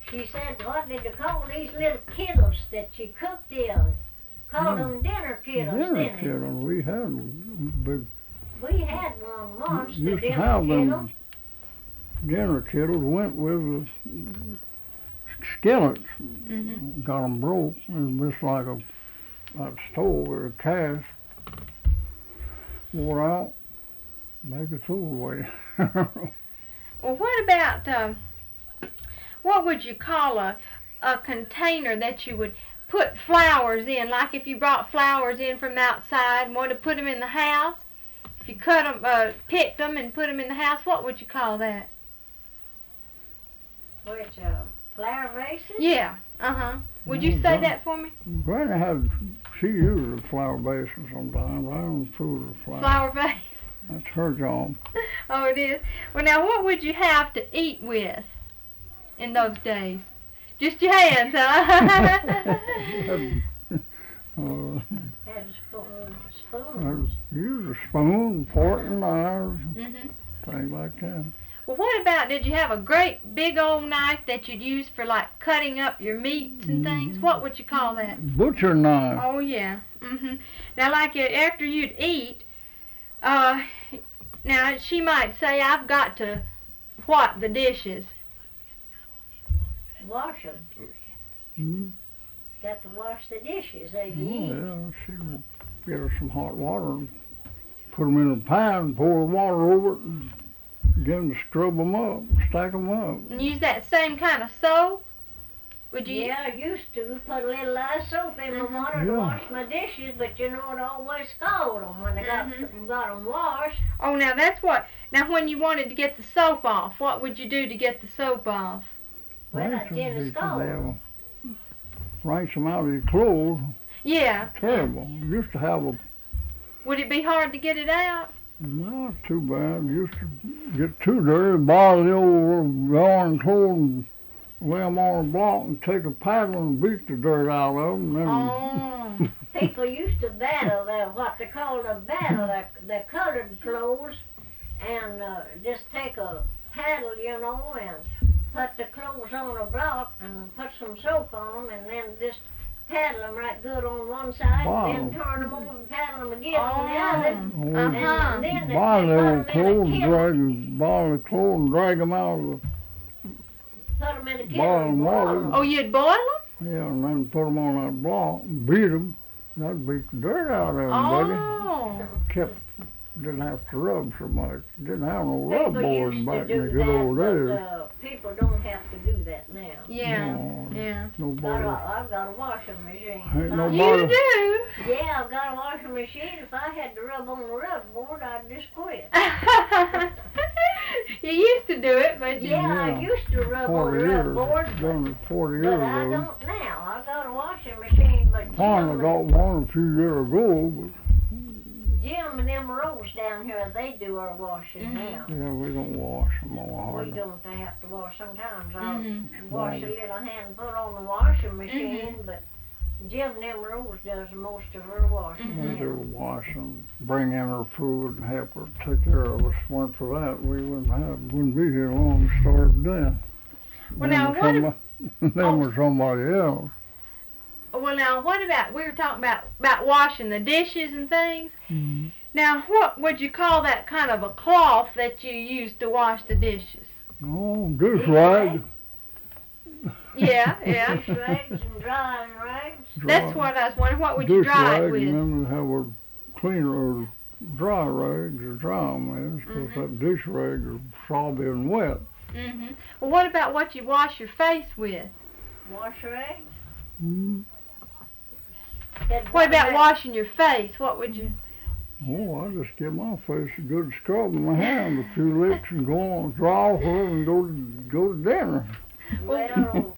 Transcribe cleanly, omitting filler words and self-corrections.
She said, what did you call these little kettles that she cooked in? Called them dinner kettles, Dinner didn't it? kettles. We had big. We had one once, the Used to dinner have kettle. them dinner kettles. Went with the skillets. Got them broke. It was just like a stove or a cast. Wore out. Make it throw away. Well, what about, what would you call a container that you would put flowers in? Like if you brought flowers in from outside and wanted to put them in the house, if you cut them, picked them and put them in the house, what would you call that? Which, flower vases? Yeah, Would you say that for me? Granny she used a flower basin sometimes. I don't fool with a flower. Flower vase. That's her job. Oh, it is. Well, now, what would you have to eat with in those days? Just your hands, huh? Had a spoon. Use a spoon, fork and knives, things like that. Well, what about, did you have a great big old knife that you'd use for, like, cutting up your meats and things? What would you call that? Butcher knife. Oh, yeah. Now, like, after you'd eat, now, she might say, I've got to what the dishes? Wash them. Got to wash the dishes as you eat. Yeah, she'll get her some hot water and put them in a pan, pour water over it, and begin to scrub them up, stack them up. And use that same kind of soap? Would you? Yeah, I used to put a little soap in my water to wash my dishes, but you know it always scalded them when I got them washed. Oh, now that's what. Now, when you wanted to get the soap off, what would you do to get the soap off? Well, I didn't scald them. Rinse them out of your clothes. Yeah. Terrible. Used to have a. Would it be hard to get it out? Not too bad. Used to get too dirty, borrow the old yarn clothes and lay them on a block and take a paddle and beat the dirt out of them. Oh. People used to battle what they called a battle, the colored clothes, and just take a paddle, you know, and put the clothes on a block and put some soap on them, and then just paddle them right good on one side, and then turn them over and paddle them again on the other. And then borrow the old clothes and drag them out of the put them in a kettle and boil them. Oh, you'd boil them? Yeah, and then put them on that block and beat them. That'd beat the dirt out of them, buddy. Didn't have to rub so much. Didn't have no rub board back in the good old days. People don't have to do that now. Yeah, No, yeah. Nobody. I've got a washing machine. Ain't nobody. You do? Yeah, I've got a washing machine. If I had to rub on the rub board, I'd just quit. You used to do it, but I used to rub on the rub board, Done it 40 years but ago. I don't now. I've got a washing machine, but Finally got one a few years ago, but Jim and them Rose down here, they do our washing now. yeah, we don't wash them all We hard. don't have to wash sometimes. I'll wash a little hand and put on the washing machine, but Jim and them Rose does most of her washing We now. do wash them, bring in her food and help her take care of us. Weren't for that, we wouldn't be here long, starved to death. Well, now, Then we're somebody else. Well, now, what about, we were talking about washing the dishes and things. Now, what would you call that kind of a cloth that you use to wash the dishes? Oh, dish rag. Yeah. Dish rags and drying rags. That's what I was wondering. What would you Dish dry it rag, with? and then we have a cleaner or dry rags or dry them with, because that dish rag are soggy and wet. Well, what about what you wash your face with? Wash rags. What about washing your face? What would you? Oh, I just give my face a good scrub in my hand, a few licks, and go on, draw her, and go to dinner. Well,